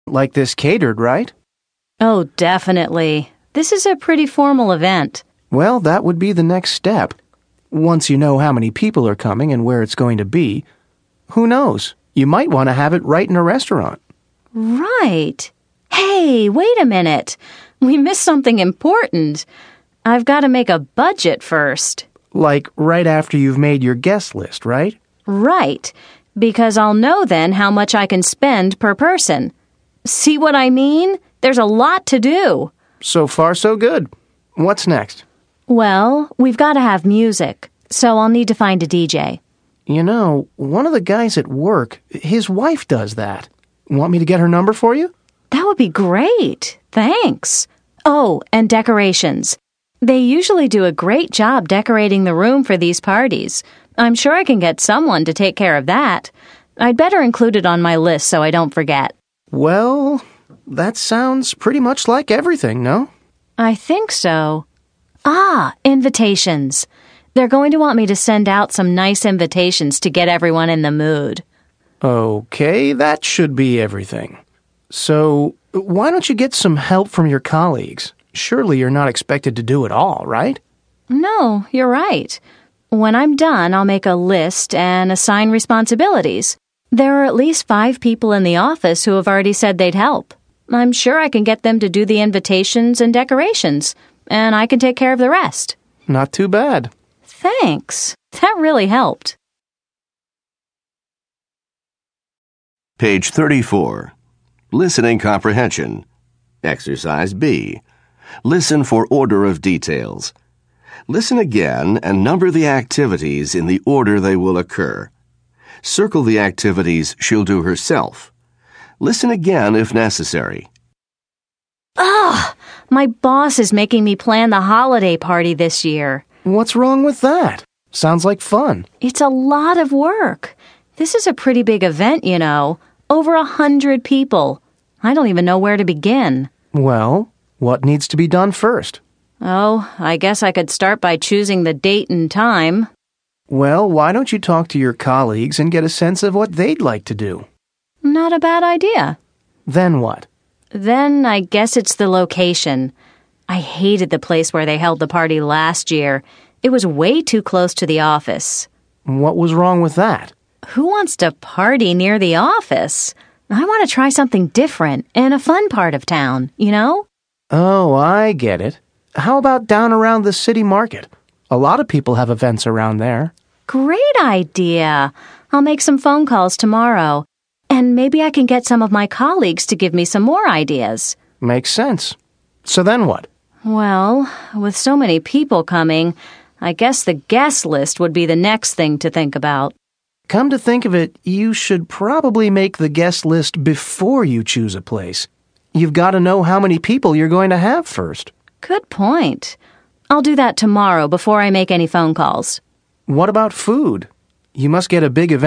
Like this catered, right? Oh, definitely. This is a pretty formal event. Well, that would be the next step. Once you know how many people are coming and where it's going to be, who knows? You might want to have it right in a restaurant. Right. Hey, wait a minute. We missed something important. I've got to make a budget first. Like right after you've made your guest list, right? Right, because I'll know then how much I can spend per person. See what I mean? There's a lot to do. So far, so good. What's next? Well, we've got to have music, so I'll need to find a DJ. You know, one of the guys at work, his wife does that. Want me to get her number for you? That would be great. Thanks. Oh, and decorations. They usually do a great job decorating the room for these parties. I'm sure I can get someone to take care of that. I'd better include it on my list so I don't forget. Well, that sounds pretty much like everything, no? I think so. Invitations. They're going to want me to send out some nice invitations to get everyone in the mood. Okay, that should be everything. So, why don't you get some help from your colleagues? Surely you're not expected to do it all, right? No, you're right. When I'm done, I'll make a list and assign responsibilities. There are at least 5 people in the office who have already said they'd help. I'm sure I can get them to do the invitations and decorations, and I can take care of the rest. Not too bad. Thanks. That really helped. Page 34. Listening Comprehension. Exercise B. Listen for order of details. Listen again and number the activities in the order they will occur. Circle the activities she'll do herself. Listen again if necessary. My boss is making me plan the holiday party this year. What's wrong with that? Sounds like fun. It's a lot of work. This is a pretty big event, you know. Over 100 people. I don't even know where to begin. Well, what needs to be done first? Oh, I guess I could start by choosing the date and time. Well, why don't you talk to your colleagues and get a sense of what they'd like to do? Not a bad idea. Then what? Then I guess it's the location. I hated the place where they held the party last year. It was way too close to the office. What was wrong with that? Who wants to party near the office? I want to try something different in a fun part of town, you know? Oh, I get it. How about down around the city market? A lot of people have events around there. Great idea. I'll make some phone calls tomorrow. And maybe I can get some of my colleagues to give me some more ideas. Makes sense. So then what? Well, with so many people coming, I guess the guest list would be the next thing to think about. Come to think of it, you should probably make the guest list before you choose a place. You've got to know how many people you're going to have first. Good point. I'll do that tomorrow before I make any phone calls. What about food? You must get a big event